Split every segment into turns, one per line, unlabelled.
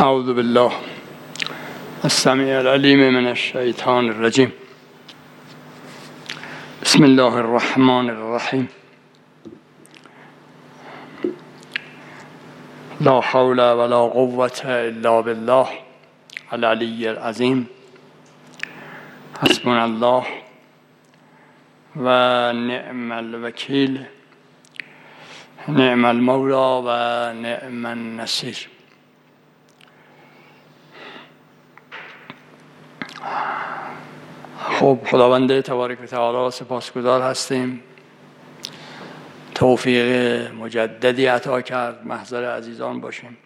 اعوذ بالله السمیع العلیم من الشیطان الرجیم. بسم الله الرحمن الرحیم. لا حول ولا قوة الا بالله العلی العظیم. حسبنا الله و نعم الوکیل، نعم المولا و نعم النصیر. خب خداوند تبارک و تعالی سپاسگزار هستیم، توفیق مجددی عطا کرد محضر عزیزان باشیم.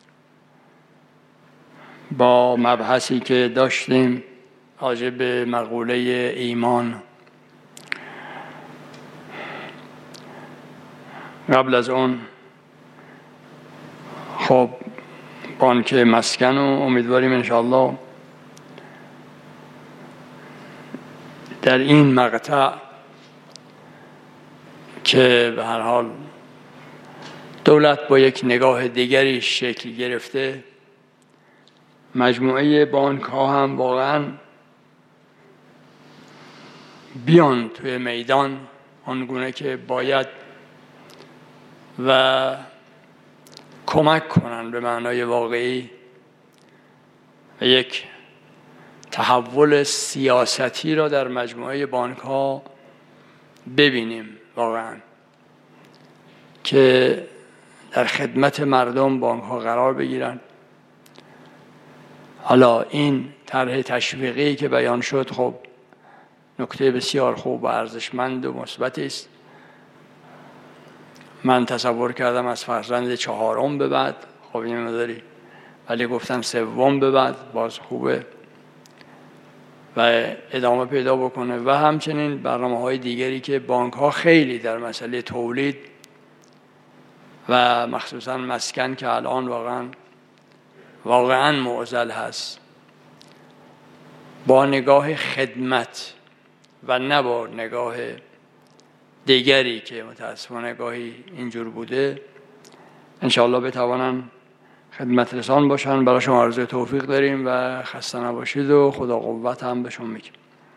با مبحثی که داشتیم راجع به مقوله ایمان، قبل از اون خب بانک مسکن و امیدواریم انشاءالله در این مقطع که به هر حال دولت با یک نگاه دیگری شکل گرفته، مجموعه بانک ها هم واقعا بیان توی میدان آنگونه که باید و کمک کنن به معنای واقعی و یک تحول سیاستی را در مجموعه بانک ها ببینیم واقعا که در خدمت مردم بانک ها قرار بگیرن. حالا این طرح تشویقی که بیان شد خب نکته بسیار خوب و ارزشمند و مثبتی است. من تصور کردم از فرزند چهارم به بعد خب این مداری، ولی گفتم سوم به بعد باز خوبه و ادامه پیدا بکنه. و همچنین برنامه‌های دیگری که بانک‌ها خیلی در مسئله تولید و مخصوصا مسکن که الان واقعا معضل هست، با نگاه خدمت و نه با نگاه دیگری که متاسفانه نگاهی اینجور بوده، انشاءالله بتوانن خدمت رسان باشن. برای شما آرزوی توفیق داریم و خسته نباشید و خدا قوت هم به شما میگیم.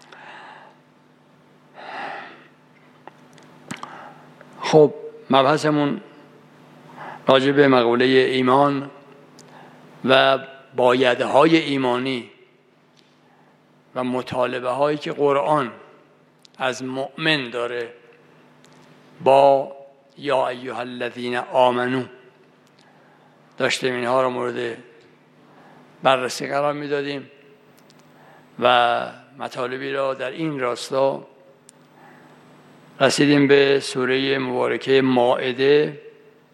خب مبحثمون راجع به مقوله ایمان و بایدهای ایمانی و مطالبه هایی که قرآن از مؤمن داره با یا ایها الذین آمنو داشتیم. اینها را مورد بررسی قرار میدادیم و مطالبی را در این راستا رسیدیم به سوره مبارکه مائده.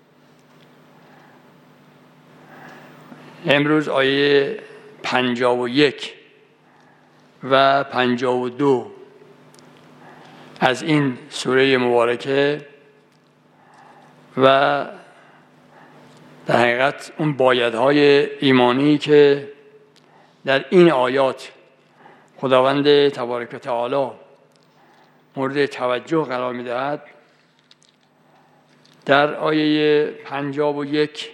امروز آیه 51 و 52 از این سوره مبارکه و در حقیقت اون بایدهای ایمانی که در این آیات خداوند تبارک و تعالی مورد توجه قرار می‌دهد. در آیه 51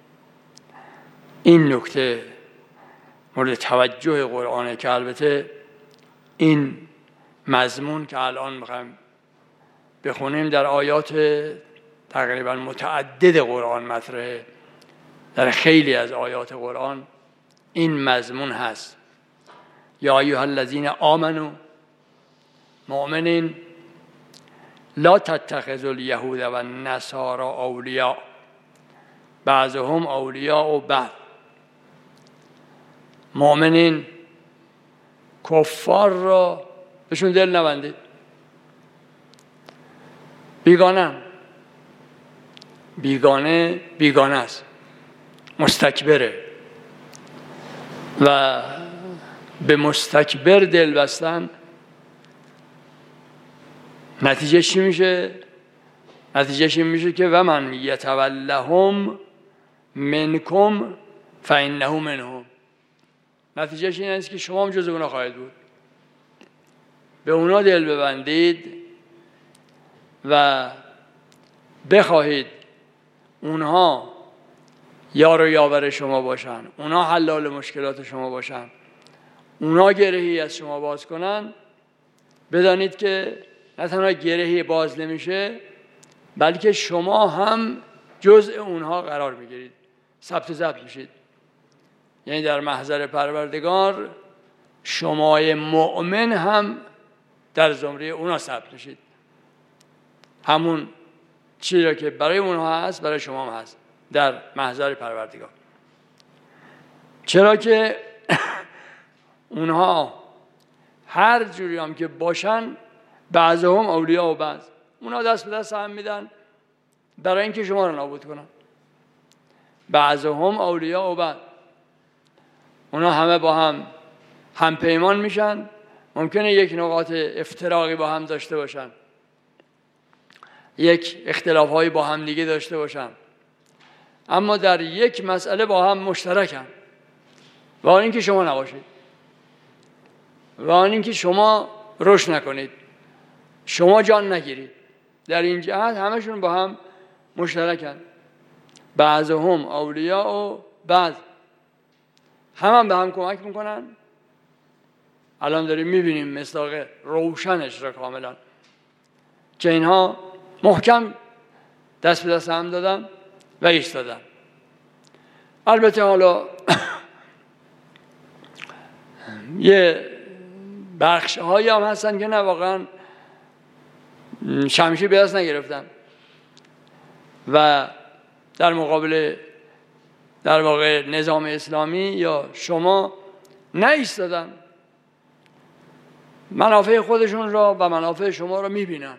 این نکته مورد توجه قرآنه که البته این مضمون که الان می‌خوایم بخونیم در آیات تقریبا متعدد قرآن مطرحه. در خیلی از آیات قرآن این مضمون هست. یا ایها الذین آمنو، مؤمنین، لا تتخذوا الیهود و النصارى اولیاء بعضهم اولیاء بعض. مؤمنین، کفار را بهشون دل نبندید، بیگانه است، مستکبره و به مستکبر دل بستن نتیجهش میشه که و من یتولهم منکم فانه منهم. نتیجهش این است که شما هم جز اونا خواهید بود. به اونا دل ببندید و بخواهید اونها یار و یاور شما باشن، اونا حلال مشکلات شما باشن، اونا گرهی از شما باز کنن، بدانید که نه تنها گرهی باز نمیشه، بلکه شما هم جزء اونها قرار میگیرید، ثبت ضبط میشید. یعنی در محضر پروردگار شما مؤمن هم در زمره اونا ثبت میشید. همون چیزی را که برای اونها هست برای شما هم هست در محضر پروردگار. چرا که اونها هر جوری هم که باشن، بعضهم اولیاء و بعض، اونها دست به دست هم میدن برای اینکه شما رو نابود کنن. بعضهم اولیاء و بعض، اونها همه با هم پیمان میشن. ممکنه یک نقاط افتراقی با هم داشته باشن، یک اختلافهایی با هم دیگه داشته باشن، اما در یک مسئله با هم مشترکن، و آن اینکه شما نباشید، و آن اینکه شما رشد نکنید، شما جان نگیرید. در این جهت همشون با هم مشترکن. بعضهم اولیاء و بعض، هم به هم کمک میکنن. الان داریم میبینیم مصداق روشنش را کاملا، که اینها محکم دست به دست هم دادن و ایستادن. البته حالا یه بخش هایی هم هستن که نه، واقعا شمشیر به دست نگرفتن و در مقابل در واقع نظام اسلامی یا شما نایستادن. منافع خودشون را و منافع شما را میبینن.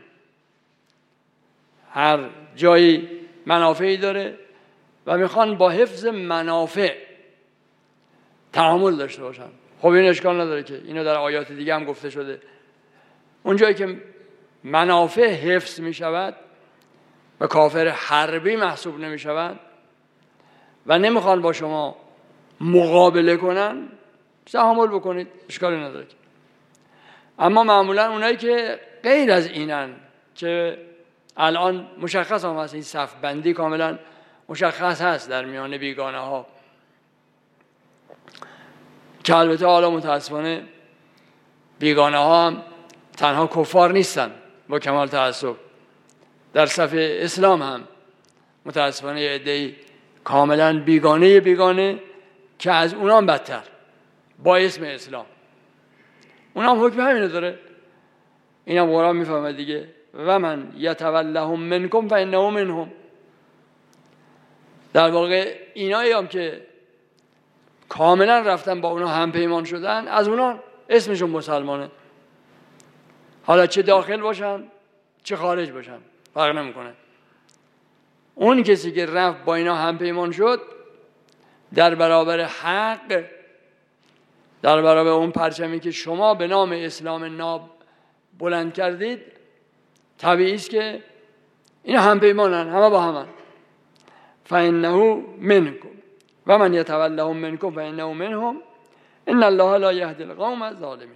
هر جایی منافعی داره و میخوان با حفظ منافع تعامل داشته باشن. خب این اشکال نداره که اینو در آیات دیگه هم گفته شده. اون جایی که منافع حفظ میشود و کافر حربی محسوب نمیشود و نمیخوان با شما مقابله کنن، تعامل بکنید، اشکالی نداره. اما معمولا اونایی که غیر از اینن، که الان مشخص هم هست، این صف بندی کاملا مشخص هست در میان بیگانه ها، که البته حالا متاسفانه بیگانه ها هم تنها کفار نیستن با کمال تأسف، در صف اسلام هم متاسفانه یه عده‌ای کاملا بیگانه که از اونا هم بدتر با اسم اسلام. اونا هم حکم همینو داره. این هم قرآن میفهمه دیگه، و من یتولهم منکم فانه منهم. در واقع اینایی هم که کاملا رفتن با اونا هم پیمان شدن، از اونا اسمشون مسلمانه، حالا چه داخل باشن چه خارج باشن فرق نمیکنه. اون کسی که رفت با اینا هم پیمان شد، در برابر حق، در برابر اون پرچمی که شما به نام اسلام ناب بلند کردید، طبیعی است که اینا هم پیمانن، همه با همن. فانه منکم و من یتولهم منکم فانه منهم ان الله لا یهدی القوم الظالمین.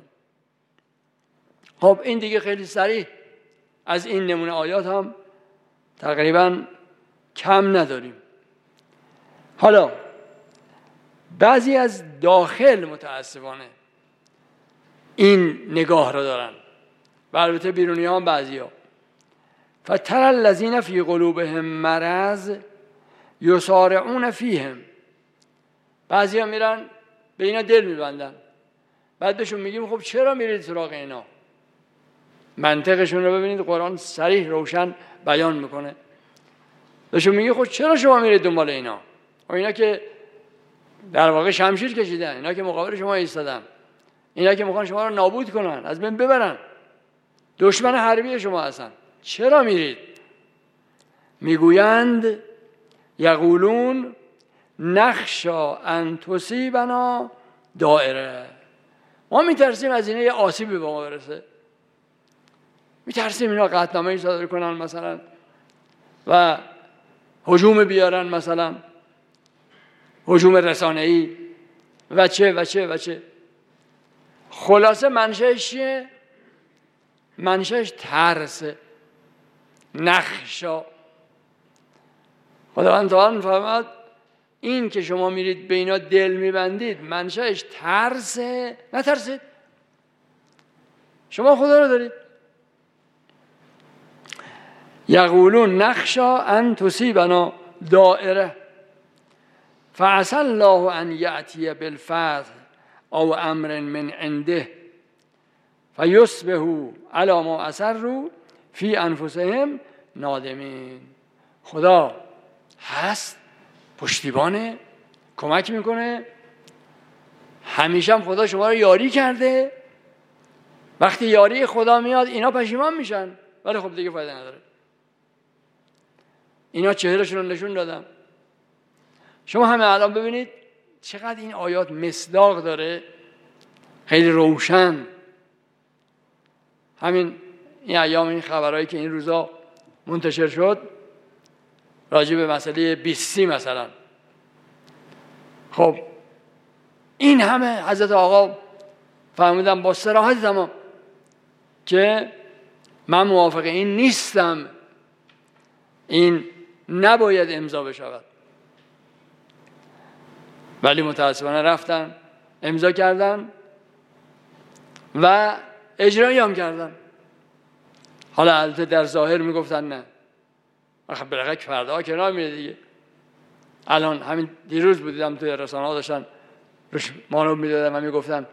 خب این دیگه خیلی صریح، از این نمونه آیات هم تقریبا کم نداریم. حالا بعضی از داخل متاسفانه این نگاه را دارن و البته بیرونی ها هم بعضی ها. فتر الذین فی قلوبهم مرض یسارعون فیهم. بعضی ها میرن به اینا دل میبندن، بعد بهشون میگیم خب چرا میرید سراغ اینا؟ منطقشون رو ببینید، قرآن صریح روشن بیان میکنه. بهشون میگه خب چرا شما میرید دنبال اینا؟ و اینا که در واقع شمشیر کشیدن، اینا که مقابل شما ایستادن، اینا که میخوان شما رو نابود کنن، از بین ببرن، دشمن حربی شما هستن، چرا میرید؟ میگویند یقولون نخشا ان تصیبنا دائره. ما میترسیم از اینا یه آسیبی به ما برسه، میترسیم اینا قطعنامه‌ای صادر کنن مثلا و هجوم بیارن، مثلا هجوم رسانه‌ای و چه. خلاصه منشأش چیه؟ منشأش ترسه. نخشا. خداوند تعالی فرمود این که شما میرید به اینا دل میبندید منشأش ترسه. نترسید، شما خدا رو دارید. یقولون نخشا ان تصیبنا دائره فعسى الله ان یأتی بالفتح او امر من عنده فیصبحوا علی ما اسروا فی انفسهم نادمین. خدا هست، پشتیبانه، کمک میکنه، همیشه هم خدا شما رو یاری کرده. وقتی یاری خدا میاد اینا پشیمان میشن، ولی خب دیگه فایده نداره. اینا چهرهشون رو نشون دادن. شما همه الان ببینید چقدر این آیات مصداق داره، خیلی روشن. همین این ایام این خبرهایی که این روزا منتشر شد راجع به مسئله بیستی مثلا، خب این همه حضرت آقا فرمودن با صراحت تمام که من موافق این نیستم، این نباید امضا بشود. ولی متاسفانه رفتن امضا کردن و اجرایی هم کردن. حالا البته در ظاهر میگفتن نه، خب بالاخره فردا ها کنار میره دیگه. الان همین دیروز بودیدم توی رسانه‌ها داشتن روش مانور میدادن و میگفتن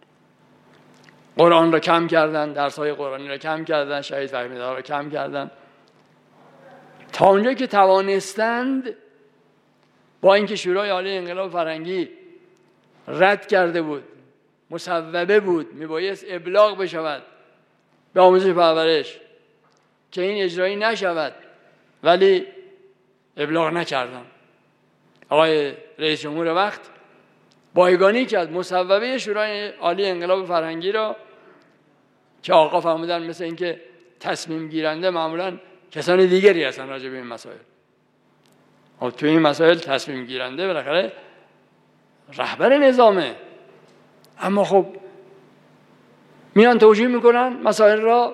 قرآن را کم کردن، درس‌های قرآنی را کم کردن، شهید فهمیدها را کم کردن. تا اونجایی که توانستند، با اینکه شورای عالی انقلاب فرهنگی رد کرده بود، مصوبه بود، میبایست ابلاغ بشود به آموزش پرورش که این اجرایی نشود، ولی ابلاغ نکردن. آقای رئیس جمهور وقت بایگانی کرد مصوبه شورای عالی انقلاب فرهنگی را که آقا فرمودن مثل اینکه تصمیم گیرنده معمولاً کسان دیگری هستن راجع به این مسائل. خب تو این مسائل تصمیم گیرنده بالاخره رهبر نظامه، اما خب میان توجیه میکنن مسائل را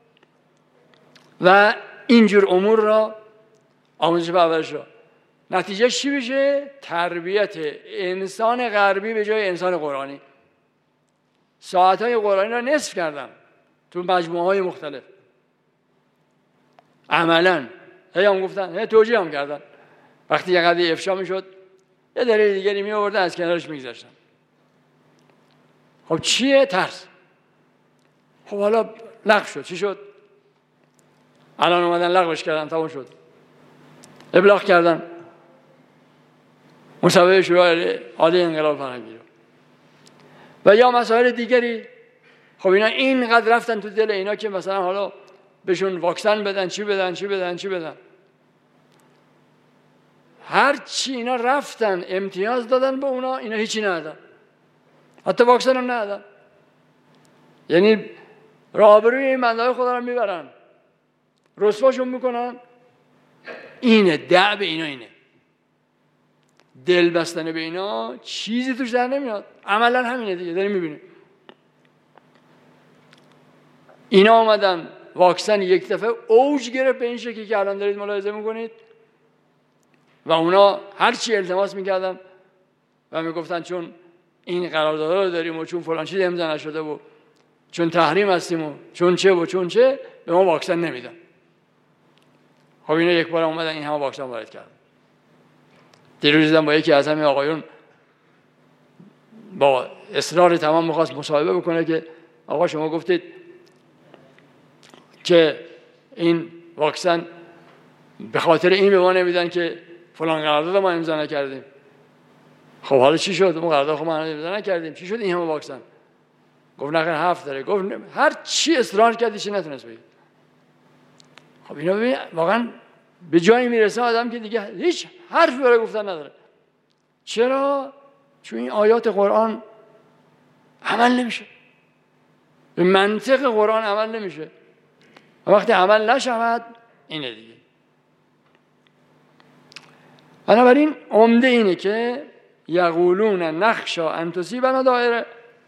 و اینجور امور را، آموزش پرورش را. نتیجه چی بشه؟ تربیت انسان غربی به جای انسان قرآنی. ساعتهای قرآنی را نصف کردم تو مجموعه های مختلف. عملا هی هم گفتن، هی توجیه هم کردن. وقتی یه قضیه افشا میشد یه دلیل دیگری می آوردن، از کنارش میگذاشتن. خب چیه؟ ترس. خب حالا لغو شد، چی شد؟ الان اومدن لغوش کردن، تمام شد. ابلاغ کردن مصوبه شورای عالی انقلاب فرهنگی رو. و یا مسائل دیگری. خب اینا اینقدر رفتن تو دل اینا که مثلا حالا بهشون واکسن بدن، چی بدن. هر چی اینا رفتن امتیاز دادن به اونا، اینا هیچی ندادن، حتی واکسن هم ندادن. یعنی رابروی این بنده‌های خدا رو میبرن، رسواشون میکنن. اینه دعب اینا، اینه دل بستن به اینا، چیزی توش در نمیاد. عملا همینه دیگه، داریم میبینیم. اینا آمدن واکسن یک دفعه اوج گرفت به این شکلی که الان دارید ملاحظه میکنید. و اونا هر چی التماس میکردن و میگفتن چون این قراردادها رو داریم و چون فلان چیز امضا نشده و چون تحریم هستیم و چون چه به ما واکسن نمیدن. خب اینا یک بار اومدن این همه واکسن وارد کردن. دیروز دیدم با یکی از همین آقایون با اصرار تمام میخواست مصاحبه بکنه که آقا شما گفتید که این واکسن به خاطر این به ما نمیدن که فلان قرارداد ما امضا نکردیم. خب حالا چی شد؟ اون قرارداد خب ما امضا نکردیم، چی شد این همه واکسن؟ گفت نخیر 7 داره. گفت هر چی اصرار کردی چی نتونست بگید. خب اینا ببین واقعا به جایی میرسه آدم که دیگه هیچ حرفی برای گفتن نداره. چرا؟ چون این آیات قرآن عمل نمیشه، به منطق قرآن عمل نمیشه. وقتی عمل نشود اینه دیگه. بنابراین عمده اینه که یقولون نخشا ان تصیبنا دائره،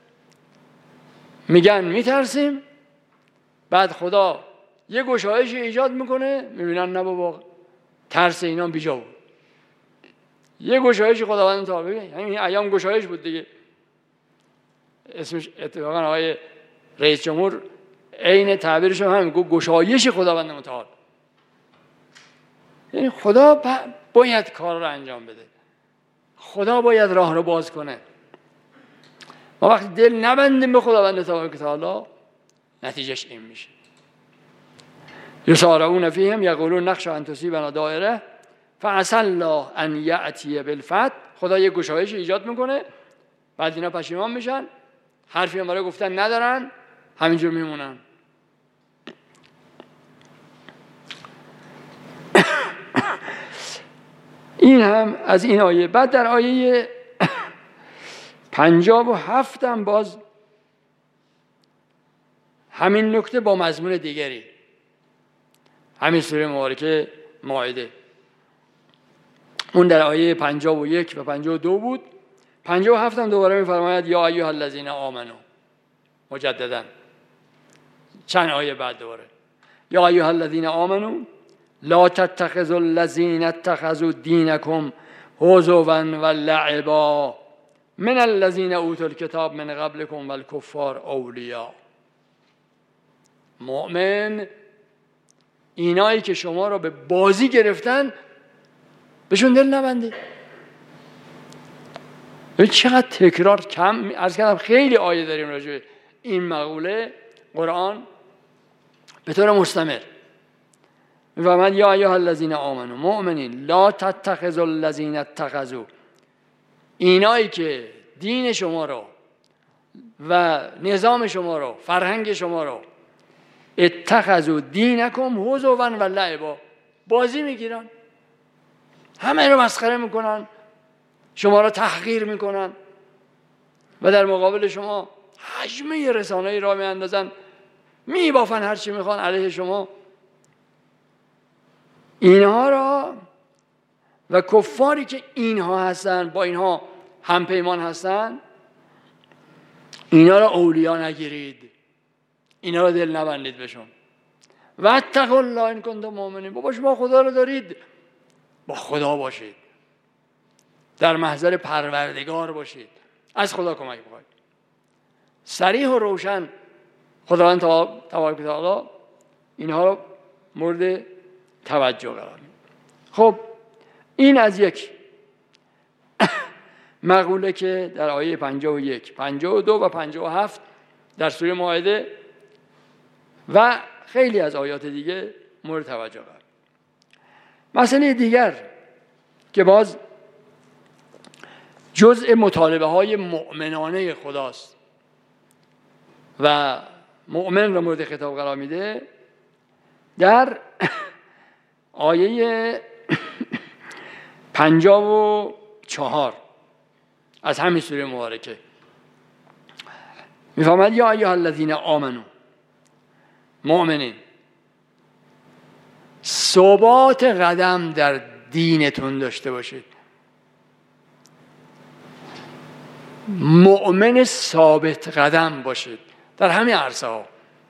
میگن میترسیم، بعد خدا یه گشایش ایجاد میکنه، میبینن نه بابا ترس اینا بیجا بود. یه گشایش خداوند تعالی. این ایام گشایش بود دیگه. اسمش اتفاقا آقای رئیس جمهور عین تعبیرش هم همین، گشایش خداوند متعال. یعنی خدا باید کار رو انجام بده، خدا باید راه رو باز کنه. ما وقتی دل نبندیم به خداوند تبارک و تعالی نتیجهش این میشه. یسارعون فیهم یقولون نخشی ان تصیبنا دائره فعسى الله ان یأتی بالفتح. خدا یه گشایش ایجاد میکنه، بعد اینا پشیمان میشن، حرفی هم برای گفتن ندارن، همینجور میمونن. این هم از این آیه. بعد در آیه 57 هم باز همین نکته با مضمون دیگری، همین سوره مبارکه مائده. اون در آیه 51 و 52 بود. 57 هم دوباره می‌فرماید یا ایها الذین آمنو، مجددا چند آیه بعد دوباره یا ایها الذین آمنو لا تتخذوا الذین اتخذوا دینکم هزوا و لعبا من الذین اوتوا الکتاب من قبلکم والکفار اولیاء. مؤمن اینایی که شما را به بازی گرفتن بهشون دل نبندید. چقدر تکرار کم عرض کردم، خیلی آیه داریم راجع به این مقوله قرآن به طور مستمر. می‌فرماید یا ایها الذین آمنو، مؤمنین، لا تتخذوا الذین اتخذوا، اینایی که دین شما رو و نظام شما رو، فرهنگ شما رو، اتخذوا دینکم هزوا و لعبا، بازی میگیرن، همه رو مسخره میکنن، شما رو تحقیر میکنن و در مقابل شما حجمه رسانه‌ای را میاندازن، میبافن هر چی میخوان علیه شما. اینها را و کفاری که اینها هستن، با اینها همپیمان هستن، اینا را اولیاء نگیرید، اینا را دل نبندید بهشون. و اتقوا الله ان کنتم مؤمنین، بابا شما خدا رو دارید، با خدا باشید، در محضر پروردگار باشید، از خدا کمک بخواید. صریح و روشن خداوند تبارک و تعالی اینها رو مورد توجه قرار میده. خب این از یک مقوله که در آیه 51، 52 و 57 در سوره مائده و خیلی از آیات دیگه مورد توجه قرار. مسئله دیگر که باز جزء مطالبه های مؤمنانه خداست و مؤمن را مورد خطاب قرار میده، در آیه 54 از همین سوره مبارکه میفرماید یا ایها الذین آمنو، مؤمنین، ثبات قدم در دینتون داشته باشید. مؤمن ثابت قدم باشید در همه عرصه ها،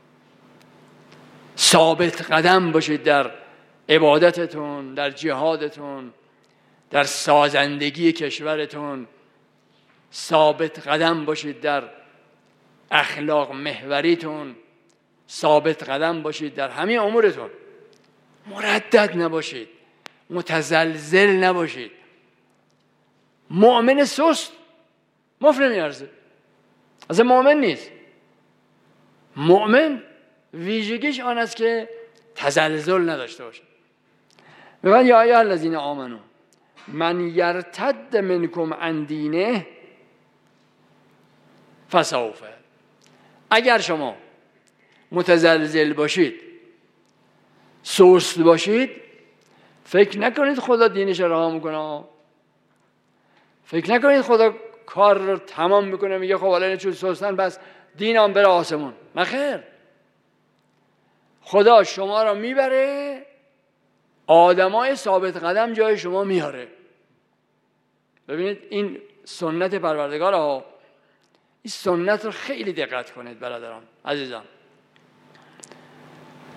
ثابت قدم باشید در عبادتتون، در جهادتون، در سازندگی کشورتون، ثابت قدم باشید در اخلاق محوریتون، ثابت قدم باشید در همه امورتون، مردد نباشید، متزلزل نباشید. مؤمن سست مفت نمیارزه، از مؤمن نیست. مؤمن ویژگیش آن است که تزلزل نداشته باشه. میگن یا ایها الذین آمنو من یرتد منکم عن دینه فسوف، اگر شما متزلزل باشید، سست باشید، فکر نکنید خدا دینش رو رها میکنه، فکر نکنید خدا کار رو تمام میکنه میگه خب حالا چون سستن بس دینم بره آسمون. نخیر، خدا شما رو میبره، آدمای ثابت قدم جای شما میاره. ببینید این سنت پروردگار ها، این سنت رو خیلی دقت کنید برادران عزیزان.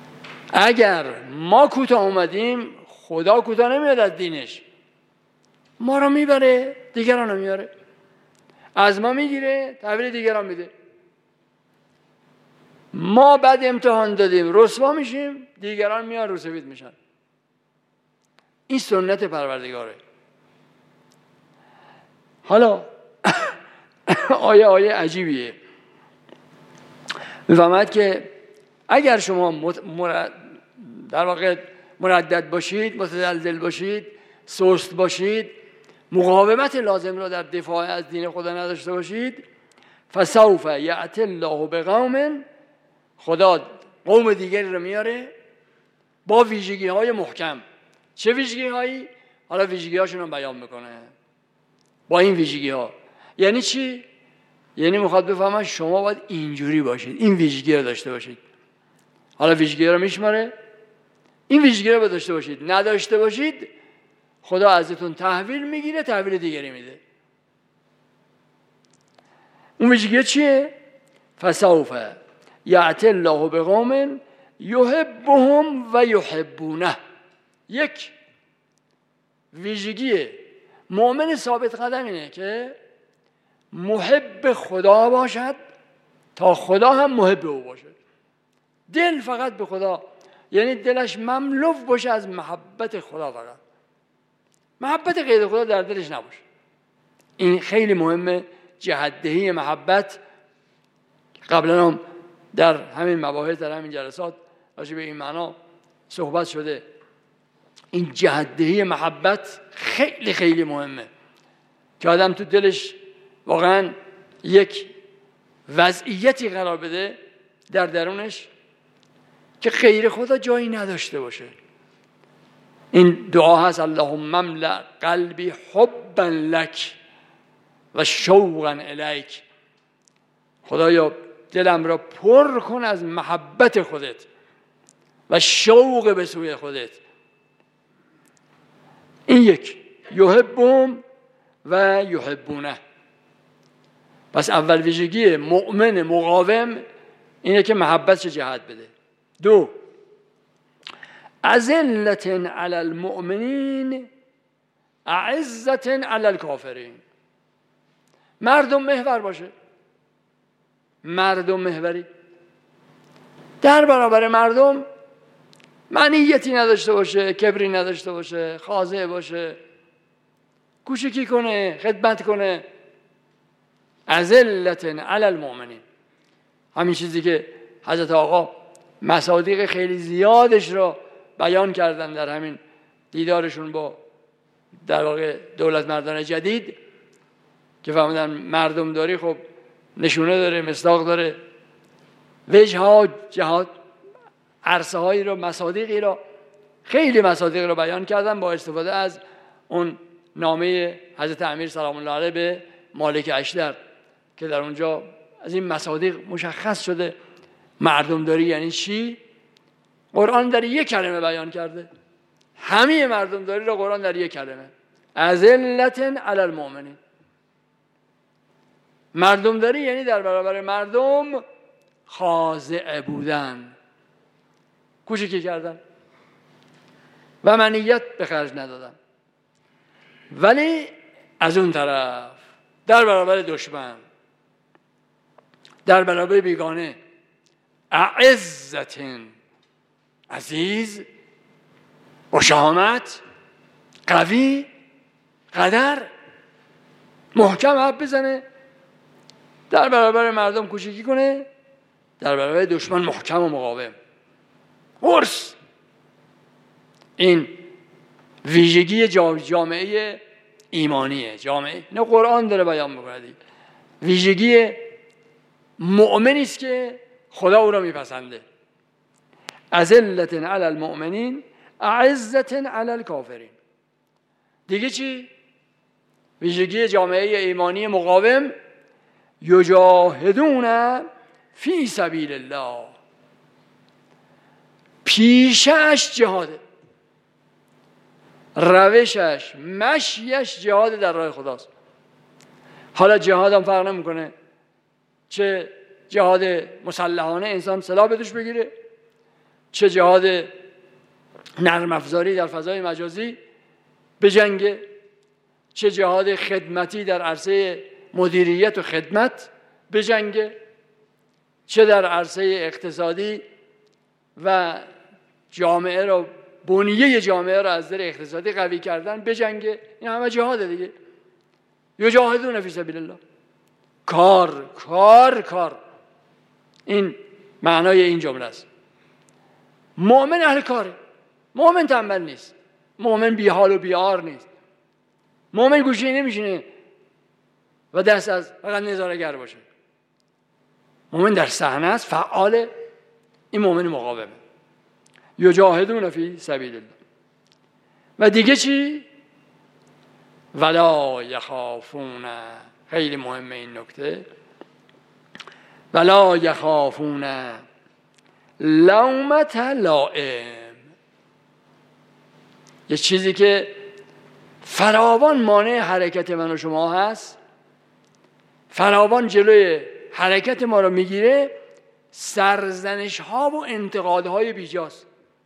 اگر ما کوتاه اومدیم، خدا کوتاه نمیاد از دینش. ما رو میبره دیگران رو میاره، از ما میگیره تحویل دیگران میده. ما بعد امتحان دادیم رسوا میشیم، دیگران میان رو سفید میشن. این سنت پروردگاره. حالا آیه عجیبیه. میفهمد که اگر شما در واقع مردد باشید، متزلزل باشید، سست باشید، مقاومت لازم را در دفاع از دین خدا نداشته باشید، فسوف یأتی الله بقوم، خدا قوم دیگری رو میاره با ویژگی های محکم. چه ویژگی هایی؟ حالا ویژگی هاشون رو بیان میکنه. با این ویژگی ها یعنی چی؟ یعنی میخواد بفهمه شما باید اینجوری باشید، این ویژگی رو داشته باشید. حالا ویژگی رو میشماره، این ویژگی رو داشته باشید، نداشته باشید خدا ازتون تحویل میگیره، تحویل دیگری میده. اون ویژگی چیه؟ فسوف یأتی الله بقوم یحبهم و یحبونه. یک ویژگی مؤمن ثابت قدم اینه که محب خدا باشد تا خدا هم محب او باشه. دل فقط به خدا، یعنی دلش مملو باشه از محبت خدا، فقط محبت غیر خدا در دلش نباشه. این خیلی مهمه. جهت‌دهی محبت قبلا هم در همین مباحث، در همین جلسات راجع به این معنا صحبت شده. این جهت‌دهی محبت خیلی خیلی مهمه که آدم تو دلش واقعا یک وضعیتی قرار بده در درونش که غیر خدا جایی نداشته باشه. این دعا هست اللهم املأ قلبی حبا لک و شوقا الیک. خدایا دلم را پر کن از محبت خودت و شوق به سوی خودت. این یک یحبهم و یحبونه. پس اول ویژگی مؤمن مقاوم اینه که محبتش جهت بده. دو، اذلة علی المؤمنین اعزة علی الکافرین. مردم محور باشه، مردم محوری، در برابر مردم منیتی نداشته باشه، کبری نداشته باشه، خاضع باشه، کوچکی کنه، خدمت کنه. اذلة علی المؤمنین. همین چیزی که حضرت آقا مصادیق خیلی زیادش را بیان کردن در همین دیدارشون با در واقع دولت مردان جدید، که فهمیدن مردم داری خب نشونه داره، مصداق داره، وجه ها، جهات، عرصه هایی رو، مصادیقی رو، خیلی مصادیق رو بیان کردن با استفاده از اون نامه حضرت امیر سلام الله علیه به مالک اشتر که در اونجا از این مصادیق مشخص شده مردم داری یعنی چی. قرآن در یک کلمه بیان کرده، همه مردم داری رو قرآن در یک کلمه، اذلة علی المؤمنین. مردم داری یعنی در برابر مردم خاضع بودن، کوچکی کردن و منیت به خرج ندادن. ولی از اون طرف در برابر دشمن، در برابر بیگانه، اعزة، عزیز، با شهامت، قوی، قدر، محکم حرف بزنه، در برابر مردم کوچکی کنه، در برابر دشمن محکم و مقاوم. قرص. این ویژگی جامعه ایمانیه. جامعه نه قرآن داره بیان میکنه، ویژگی مؤمنی است که خدا او را میپسنده. اذلة علی المؤمنین اعزة علی الکافرین. دیگه چی؟ ویژگی جامعه ایمانی مقاوم، یجاهدون فی سبیل الله. پیشش جهاده، روشش، مشیش جهاد در راه خداست. حالا جهاد هم فرق نمیکنه، چه جهاد مسلحانه انسان سلاح به دوش بگیره، چه جهاد نرم افزاری در فضای مجازی به جنگ، چه جهاد خدمتی در عرصه مدیریت و خدمت بجنگه، چه در عرصه اقتصادی و جامعه رو، بنیه جامعه رو از نظر اقتصادی قوی کردن بجنگه. این همه جهاده دیگه. یجاهدون فی سبیل الله. کار کار کار، این معنای این جمله است. مؤمن اهل کاره، مؤمن تنبل نیست، مؤمن بی حال و بی عار نیست، مؤمن گوشه نمیشینه و دست از فقط نظاره‌گر باشه. مؤمن در صحنه است، فعاله. این مؤمن مقاومه. یجاهدون فی سبیل الله. و دیگه چی؟ ولا یخافون، خیلی مهمه این نکته، ولا یخافون لومة لائم. یه چیزی که فراوان مانع حرکت من و شما هست، فراوان جلوی حرکت ما رو میگیره، سرزنش ها و انتقادهای بیجاست.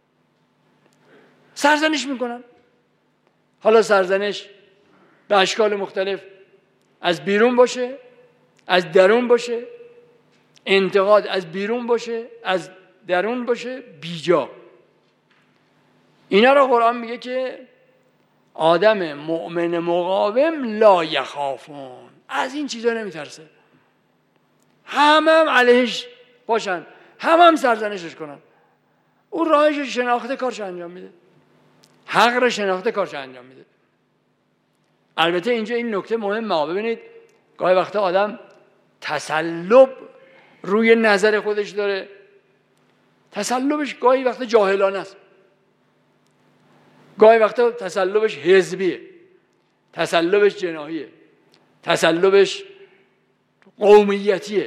سرزنش میکنن. حالا سرزنش به اشکال مختلف، از بیرون باشه، از درون باشه، انتقاد از بیرون باشه، از درون باشه، بیجا. اینا رو قرآن میگه که آدم مؤمن مقاوم لا یخافون، از این چیزا نمیترسه. همه علیهش باشن، همه سرزنشش کنن، اون راهش شناخته کارش انجام میده، حق را شناخته کارش انجام میده. البته اینجا این نکته مهمه. ببینید گاهی وقتا آدم تسلب روی نظر خودش داره. تسلبش گاهی وقتا جاهلانه است، گاهی وقتا تسلبش حزبیه، تسلبش جناحیه، تسلبش قومیتیه،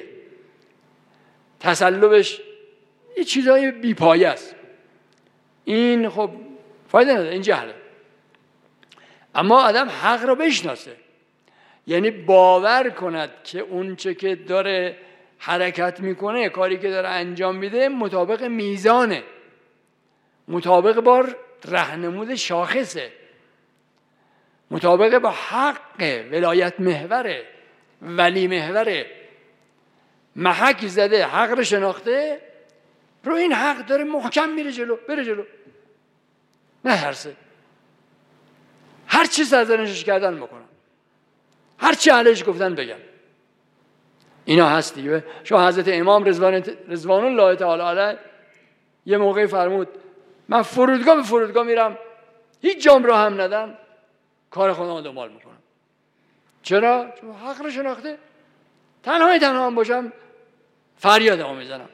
تسلبش یه چیزای بی‌پایه است. این خب فایده نداره، این جهله. اما آدم حق را بشناسه، یعنی باور کند که اون چه که داره حرکت میکنه، کاری که داره انجام میده، مطابق میزانه، مطابق با راهنمود شاخصه، مطابق با حق، ولایت محوره، ولی محوره، محک زده، حق رو شناخته، رو این حق داره محکم میره جلو، بره جلو، نه ترسه. هر چی سرزنشش کردن بکنن، هر چی علیش گفتن بگن. اینا هست دیگه. شما حضرت امام رضوان الله تعالی علیه یه موقع فرمود من فرودگاه به فرودگاه میرم، هیچ جام را هم ندن، کار خودم دنبال میکنم. چرا؟ چون حق رو شناخته. تنها هم باشم فریادمو میزنم،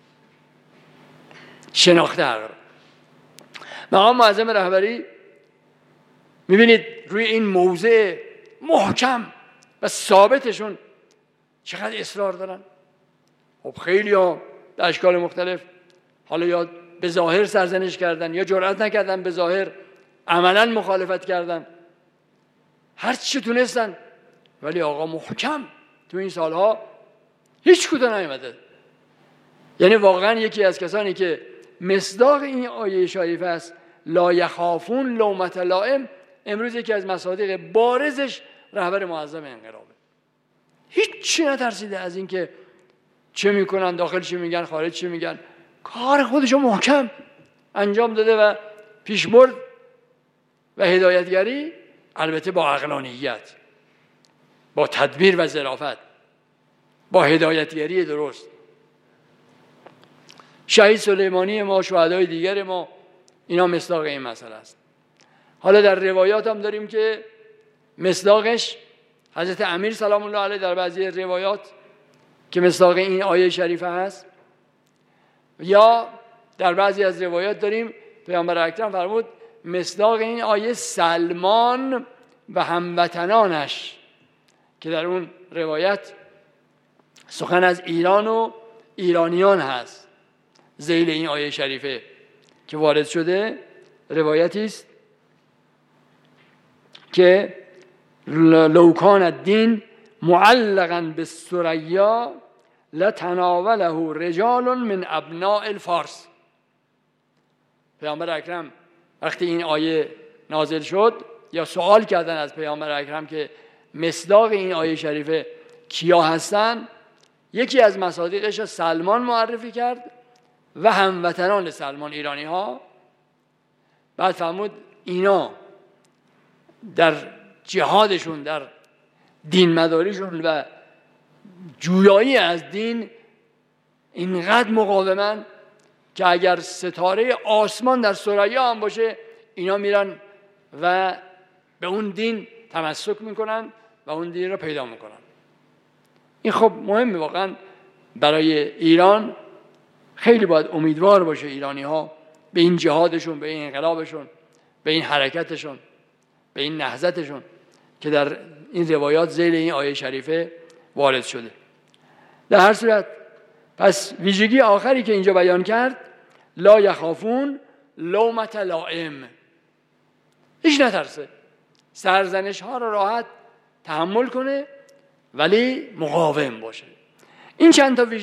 شناخته حق رو. مقام معظم رهبری میبینید روی این موضع محکم و ثابتشون چقدر اصرار دارن. خب خیلی ها در اشکال مختلف حالا یا به ظاهر سرزنش کردن یا جرأت نکردن به ظاهر، عملا مخالفت کردن، هر چی تونستن، ولی آقا محکم تو این سالها هیچ کوتاه نیامده. یعنی واقعا یکی از کسانی که مصداق این آیه شریفه است، لا یخافون لومة لائم، امروز یکی از مصادیق بارزش رهبر معظم انقلابه. هیچی نترسیده از این که چه میکنن، داخل چی میگن، خارج چی میگن، کار خودشو محکم انجام داده و پیشبرد و هدایتگری، البته با عقلانیت، با تدبیر و ظرافت، با هدایتگری درست. شهید سلیمانی ما، شهدای دیگر ما، اینا مصداق این مسئله است. حالا در روایات هم داریم که مصداقش حضرت امیر سلام الله علیه در بعضی روایات که مصداق این آیه شریفه هست، یا در بعضی از روایات داریم پیامبر اکرم فرمود مصداق این آیه سلمان و هموطنانش، که در اون روایت سخن از ایران و ایرانیان هست. ذیل این آیه شریفه که وارد شده روایتی است که لو کان الدین معلقا بالثریا لتناوله رجال من ابناء الفارس. پیامبر اکرم وقتی این آیه نازل شد، یا سوال کردن از پیامبر اکرم که مصداق این آیه شریفه کیا هستن، یکی از مصادیقش رو سلمان معرفی کرد و هموطنان سلمان، ایرانی ها. بعد فرمود اینا در جهادشون، در دین مداریشون و جویایی از دین اینقدر مقاومن که اگر ستاره آسمان در ثریا هم باشه اینا میرن و به اون دین تمسک میکنن و اون دین رو پیدا میکنن. این خب مهمه واقعا برای ایران. خیلی باید امیدوار باشه ایرانی ها به این جهادشون، به این انقلابشون، به این حرکتشون، به این نهضتشون که در این روایات ذیل این آیه شریفه وارد شده. در هر صورت پس ویژگی آخری که اینجا بیان کرد، لا یخافون لومة لائم، هیچ نترسه، سرزنش ها رو راحت تحمل کنه ولی مقاوم باشه. این چند تا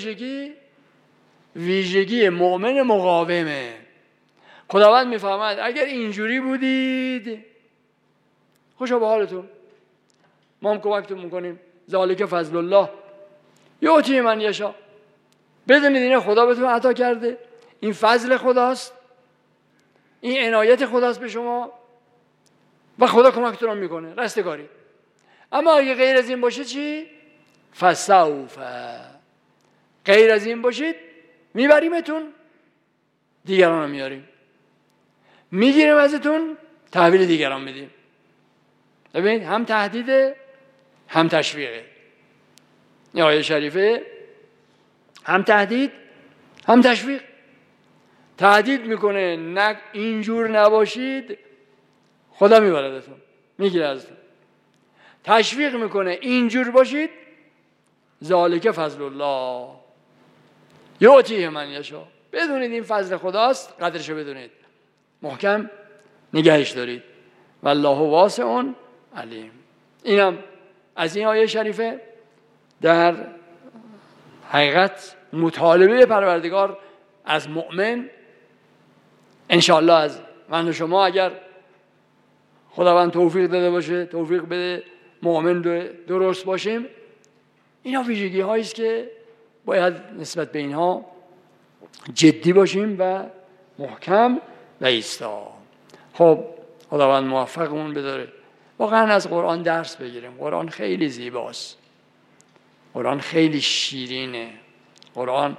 ویژگی مؤمن مقاومه. خداوند میفهمد اگر اینجوری بودید خوشا به حالتون، ما هم کمکتون میکنیم. ذالک فضل الله یؤتی من یشاء. بدونید این خدا بهتون عطا کرده، این فضل خداست، این عنایت خداست به شما و خدا کمکتون رو میکنه، رستگاری. اما اگه غیر از این باشه چی؟ فسوف، غیر از این باشید میبریمتون، دیگران رو میاریم، میگیریم ازتون، تحویل دیگران میدیم. ببینید هم تهدیده هم تشویقه. این آیه شریفه هم تهدید هم تشویق. تهدید میکنه نه اینجور نباشید، خدا میبردتون، میگیره ازتون. تشویق میکنه اینجور باشید، ذالک فضل الله یؤتیه من یشاء. بدونید این فضل خداست، قدرشو بدونید، محکم نگهش دارید. والله واسع علیم. اینم از این آیه شریفه. در حقیقت مطالبه پروردگار از مؤمن، انشاءالله از من و شما اگر خداوند توفیق داده باشه، توفیق بده مؤمن درست باشیم، اینا ویژگی هایی است که باید نسبت به اینها جدی باشیم و محکم و ایستا. خب خداوند موفقمون بداره واقعا از قرآن درس بگیریم. قرآن خیلی زیباست، قرآن خیلی شیرینه، قرآن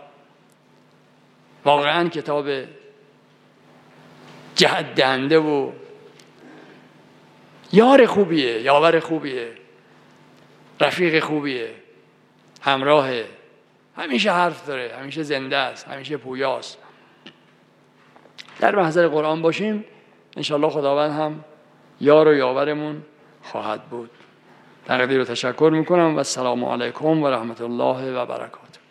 واقعا کتاب جهت دهنده و یار خوبیه، یاور خوبیه، رفیق خوبیه، همراهه، همیشه حرف داره، همیشه زنده است، همیشه پویاست. در محضر قرآن باشیم انشاءالله خداوند هم یار و یاورمون خواهد بود. تقدیر و تشکر میکنم و السلام علیکم و رحمت الله و برکاته.